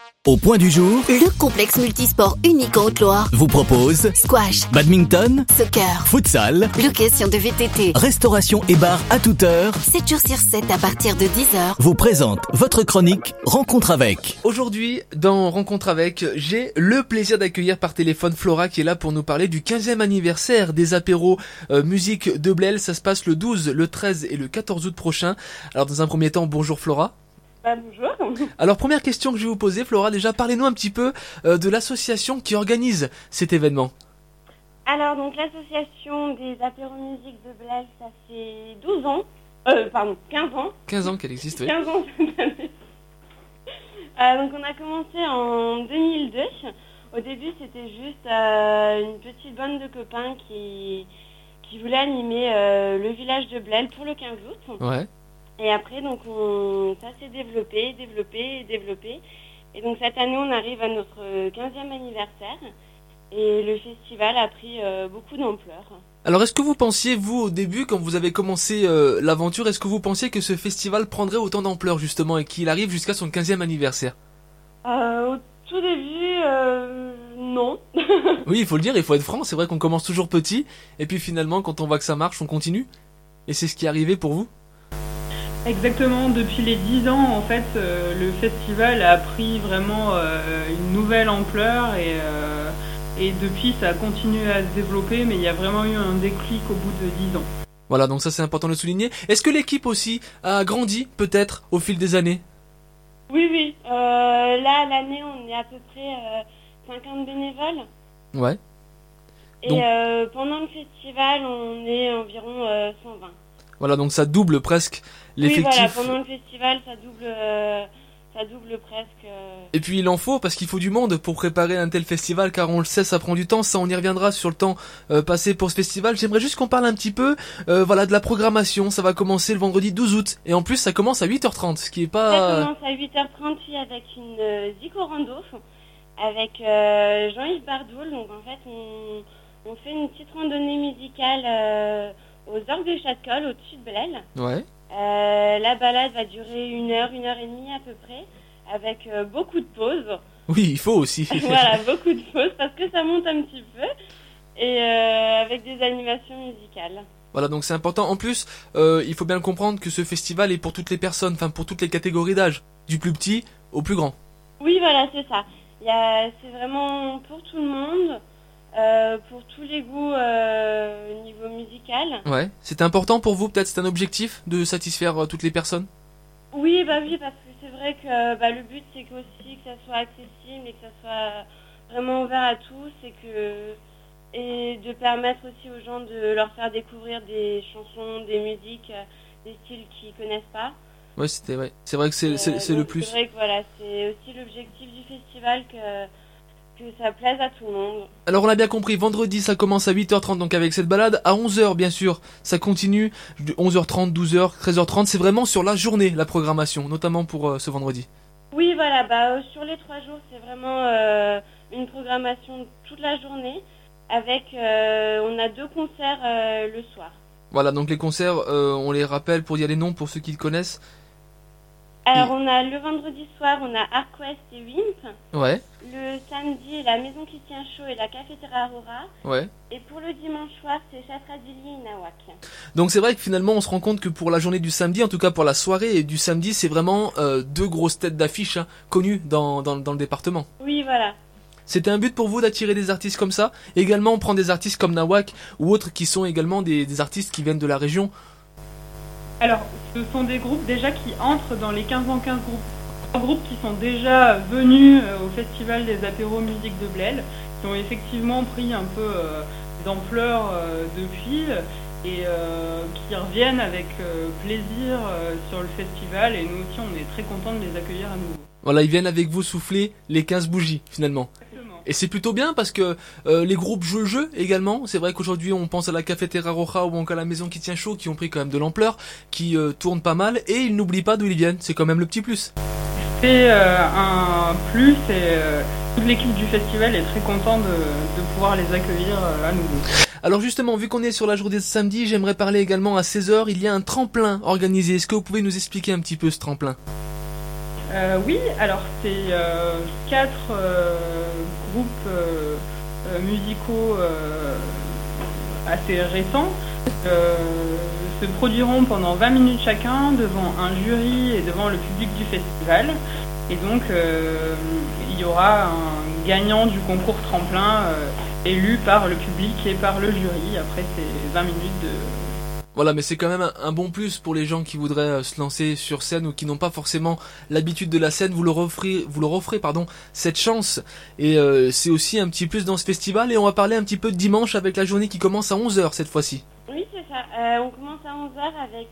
Au point du jour, Le complexe multisport unique en Haute-Loire vous propose squash, badminton, soccer, futsal, location de VTT, restauration et bar à toute heure. 7 jours sur 7 à partir de 10h. Vous présente votre chronique Rencontre avec. Aujourd'hui, dans Rencontre avec, j'ai le plaisir d'accueillir par téléphone Flora qui est là pour nous parler du 15e anniversaire des apéros musique de Blel. Ça se passe le 12, le 13 et le 14 août prochain. Alors dans un premier temps, bonjour Flora. Bonjour. Alors première question que je vais vous poser Flora, déjà parlez-nous un petit peu de l'association qui organise cet événement. Alors donc l'association des apéros musique de Blel, ça fait 15 ans. 15 ans qu'elle existe, oui. 15 ans cette année. Donc on a commencé en 2002. Au début c'était juste une petite bande de copains qui voulaient animer le village de Blel pour le 15 août. Ouais. Et après, donc, ça s'est développé. Et donc, cette année, on arrive à notre 15e anniversaire. Et le festival a pris beaucoup d'ampleur. Alors est-ce que vous pensiez, vous, au début, quand vous avez commencé l'aventure, est-ce que vous pensiez que ce festival prendrait autant d'ampleur, justement, et qu'il arrive jusqu'à son 15e anniversaire ? Au tout début, non. Oui, il faut le dire, il faut être franc, c'est vrai qu'on commence toujours petit, et puis finalement, quand on voit que ça marche, on continue. Et c'est ce qui est arrivé pour vous ? Exactement, depuis les 10 ans, en fait, le festival a pris vraiment une nouvelle ampleur et depuis ça a continué à se développer, mais il y a vraiment eu un déclic au bout de 10 ans. Voilà, donc ça c'est important de le souligner. Est-ce que l'équipe aussi a grandi, peut-être, au fil des années ? Oui. Là, à l'année, on est à peu près 50 bénévoles. Ouais. Et Donc- pendant le festival, on est environ 120. Voilà, donc ça double presque Oui, voilà, l'effectif. pendant le festival, ça double presque. Et puis il en faut, parce qu'il faut du monde pour préparer un tel festival, car on le sait, ça prend du temps. Ça, on y reviendra sur le temps passé pour ce festival. J'aimerais juste qu'on parle un petit peu de la programmation. Ça va commencer le vendredi 12 août. Et en plus, ça commence à 8h30, ce qui est Ça pas... commence à 8h30 puis avec une zico-rando avec Jean-Yves Bardoul. Donc en fait, on fait une petite randonnée musicale aux Orgues de Châtecolle, au-dessus de Blel. Ouais. La balade va durer 1 heure, 1 heure et demie à peu près, avec beaucoup de pauses. Oui, il faut aussi. Voilà, beaucoup de pauses parce que ça monte un petit peu. Et avec des animations musicales. Voilà, donc c'est important. En plus, il faut bien comprendre que ce festival est pour toutes les personnes, enfin pour toutes les catégories d'âge, du plus petit au plus grand. Oui, voilà, c'est ça. C'est vraiment pour tout le monde, pour tous les goûts au niveau musical. Ouais. C'est important pour vous, peut-être, c'est un objectif de satisfaire toutes les personnes ? Oui, parce que c'est vrai que le but c'est aussi que ça soit accessible et que ça soit vraiment ouvert à tous et de permettre aussi aux gens de leur faire découvrir des chansons, des musiques, des styles qu'ils connaissent pas. Ouais, c'était vrai. C'est vrai que c'est le Donc, plus. C'est vrai que voilà, c'est aussi l'objectif du festival que ça plaise à tout le monde. Alors on a bien compris, vendredi ça commence à 8h30 donc avec cette balade, à 11h bien sûr, ça continue, de 11h30, 12h, 13h30, c'est vraiment sur la journée la programmation, notamment pour ce vendredi. Oui, voilà, sur les 3 jours, c'est vraiment une programmation toute la journée avec, on a 2 concerts le soir. Voilà, donc les concerts, on les rappelle pour dire les noms pour ceux qui le connaissent. Alors on a le vendredi soir, on a Arquest et Wimp. Ouais, Le samedi, la Maison qui tient chaud et la Cafétéria Aurora. ouais. Et pour le dimanche soir, c'est Chastradilly et Nawak. Donc c'est vrai que finalement on se rend compte que pour la journée du samedi, en tout cas pour la soirée du samedi, c'est vraiment 2 grosses têtes d'affiche connues dans le département. Oui, voilà. C'était un but pour vous d'attirer des artistes comme ça. Également on prend des artistes comme Nawak ou autres qui sont également des artistes qui viennent de la région. Alors, ce sont des groupes déjà qui entrent dans les 15 en 15 groupes. Des groupes qui sont déjà venus au Festival des apéros musique de Blel, qui ont effectivement pris un peu d'ampleur depuis et qui reviennent avec plaisir sur le festival. Et nous aussi, on est très contents de les accueillir à nouveau. Voilà, ils viennent avec vous souffler les 15 bougies finalement. Exactement. Et c'est plutôt bien parce que les groupes jouent le jeu également. C'est vrai qu'aujourd'hui on pense à la Cafétéria Roja ou encore à la Maison qui tient chaud qui ont pris quand même de l'ampleur, qui tournent pas mal et ils n'oublient pas d'où ils viennent. C'est quand même le petit plus. C'est un plus et toute l'équipe du festival est très contente de pouvoir les accueillir à nouveau. Alors justement, vu qu'on est sur la journée de samedi, j'aimerais parler également à 16h. Il y a un tremplin organisé. Est-ce que vous pouvez nous expliquer un petit peu ce tremplin ? Oui, alors c'est 4 groupes musicaux assez récents se produiront pendant 20 minutes chacun devant un jury et devant le public du festival. Et donc il y aura un gagnant du concours tremplin élu par le public et par le jury après ces 20 minutes de... Voilà, mais c'est quand même un bon plus pour les gens qui voudraient se lancer sur scène ou qui n'ont pas forcément l'habitude de la scène. Vous leur offrez cette chance. Et c'est aussi un petit plus dans ce festival. Et on va parler un petit peu de dimanche avec la journée qui commence à 11h cette fois-ci. Oui, c'est ça. On commence à 11h avec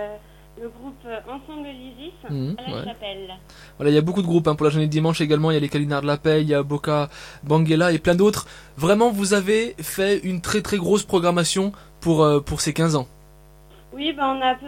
le groupe Ensemble Lysis à la Chapelle. Voilà, il y a beaucoup de groupes pour la journée de dimanche également. Il y a les Calinards de la Paix, il y a Boca Banguela et plein d'autres. Vraiment, vous avez fait une très très grosse programmation pour ces 15 ans. Oui, on a à peu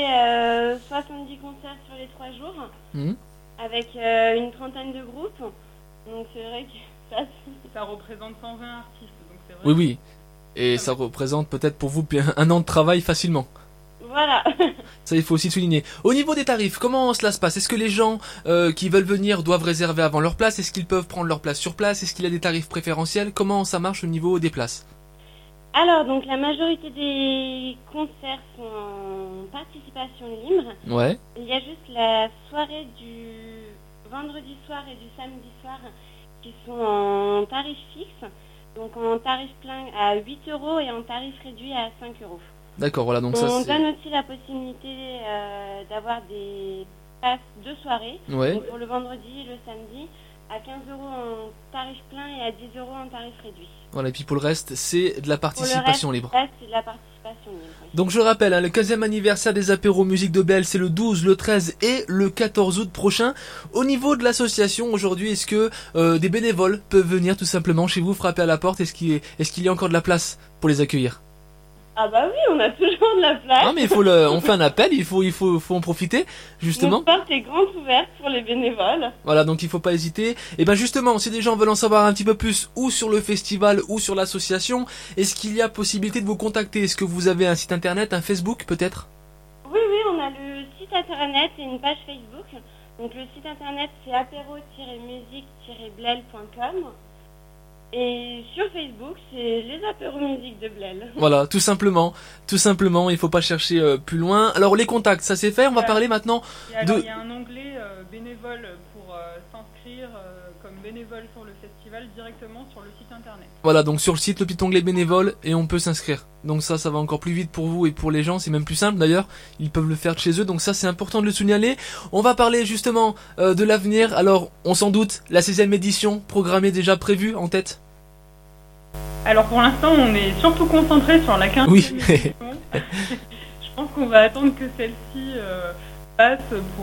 près 70 concerts sur les 3 jours, avec une trentaine de groupes. Donc c'est vrai que ça représente 120 artistes. Donc c'est vrai. Oui. Et ça représente peut-être pour vous un an de travail facilement. Voilà. Ça, il faut aussi souligner. Au niveau des tarifs, comment cela se passe? Est-ce que les gens qui veulent venir doivent réserver avant leur place? Est-ce qu'ils peuvent prendre leur place sur place? Est-ce qu'il y a des tarifs préférentiels? Comment ça marche au niveau des places? Alors, donc la majorité des concerts sont en participation libre. Ouais. Il y a juste la soirée du vendredi soir et du samedi soir qui sont en tarif fixe. Donc en tarif plein à 8 € et en tarif réduit à 5 €. D'accord, voilà. Donc on donne aussi la possibilité d'avoir des passes de soirée. Ouais. Donc pour le vendredi et le samedi à 15 € en tarif plein et à 10 € en tarif réduit. Voilà, et puis pour le reste, c'est de la participation libre. Pour le reste, c'est de la participation libre. Oui. Donc je rappelle, le 15e anniversaire des apéros musique de Belle, c'est le 12, le 13 et le 14 août prochain. Au niveau de l'association, aujourd'hui, est-ce que des bénévoles peuvent venir tout simplement chez vous frapper à la porte? Est-ce qu'il y a encore de la place pour les accueillir? Ah bah oui, on a toujours de la place. Non mais on fait un appel, il faut en profiter, justement. Notre porte est grande ouverte pour les bénévoles. Voilà, donc il faut pas hésiter. Et ben justement, si des gens veulent en savoir un petit peu plus, ou sur le festival, ou sur l'association, est-ce qu'il y a possibilité de vous contacter? Est-ce que vous avez un site internet, un Facebook peut-être? Oui, on a le site internet et une page Facebook. Donc le site internet c'est apéro-musique-blel.com. Et sur Facebook, c'est les apéros musique de Blel. Voilà, tout simplement, il faut pas chercher plus loin. Alors les contacts, ça c'est fait, on va parler maintenant il y a un onglet bénévole pour s'inscrire comme bénévole sur le festival directement sur le site internet. Voilà, donc sur le site, le petit onglet bénévole et on peut s'inscrire. Donc ça va encore plus vite pour vous et pour les gens, c'est même plus simple d'ailleurs, ils peuvent le faire de chez eux, donc ça c'est important de le signaler. On va parler justement de l'avenir, alors on s'en doute, la 16e édition programmée déjà prévue en tête? Alors pour l'instant on est surtout concentré sur la 15e édition. Je pense qu'on va attendre que celle-ci passe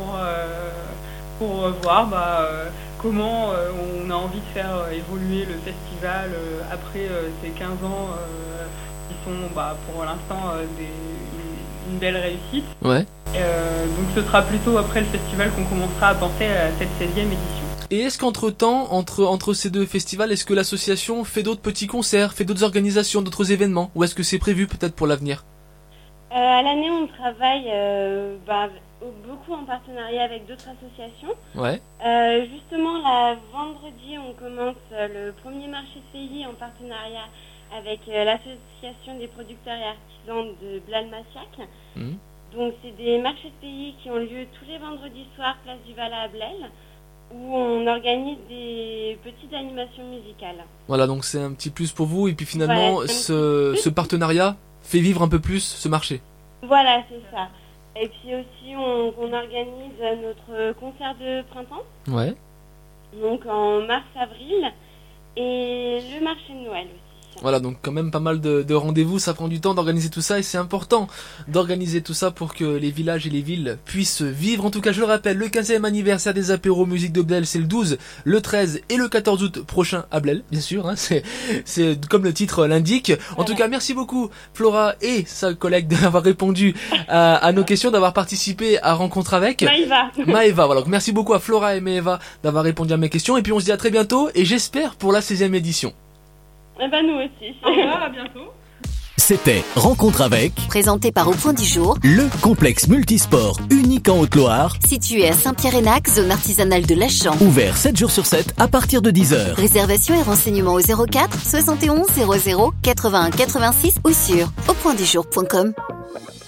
pour voir comment on a envie de faire évoluer le festival après ces 15 ans qui sont pour l'instant une belle réussite. Ouais. Donc ce sera plutôt après le festival qu'on commencera à penser à cette 16e édition. Et est-ce qu'entre-temps, entre ces deux festivals, est-ce que l'association fait d'autres petits concerts, fait d'autres organisations, d'autres événements? Ou est-ce que c'est prévu peut-être pour l'avenir? À l'année, on travaille beaucoup en partenariat avec d'autres associations. Ouais. Justement, vendredi, on commence le premier marché de pays en partenariat avec l'association des producteurs et artisans de Blal-Massiac. Donc, c'est des marchés de pays qui ont lieu tous les vendredis soirs, place du Valat à Blel, où on organise des petites animations musicales. Voilà, donc c'est un petit plus pour vous, et puis finalement, voilà, ce partenariat fait vivre un peu plus ce marché. Voilà, c'est ça. Et puis aussi, on organise notre concert de printemps. Ouais. Donc en mars-avril, et le marché de Noël aussi. Voilà, donc quand même pas mal de rendez-vous, ça prend du temps d'organiser tout ça et c'est important d'organiser tout ça pour que les villages et les villes puissent vivre. En tout cas, je le rappelle, le 15e anniversaire des apéros musique de Blel, c'est le 12, le 13 et le 14 août prochain à Blel, bien sûr, hein, c'est comme le titre l'indique. En tout cas, merci beaucoup Flora et sa collègue d'avoir répondu à nos questions, d'avoir participé à Rencontre avec Maëva. Voilà, donc merci beaucoup à Flora et Maëva d'avoir répondu à mes questions et puis on se dit à très bientôt et j'espère pour la 16e édition. Eh ben nous aussi. Au revoir, à bientôt. C'était Rencontre avec Présenté par Au Point du Jour, le complexe multisport unique en Haute-Loire, situé à Saint-Pierre-Enac, zone artisanale de Lachamp. ouvert 7 jours sur 7 à partir de 10h. Réservation et renseignements au 04 71 00 81 86 ou sur aupointdujour.com.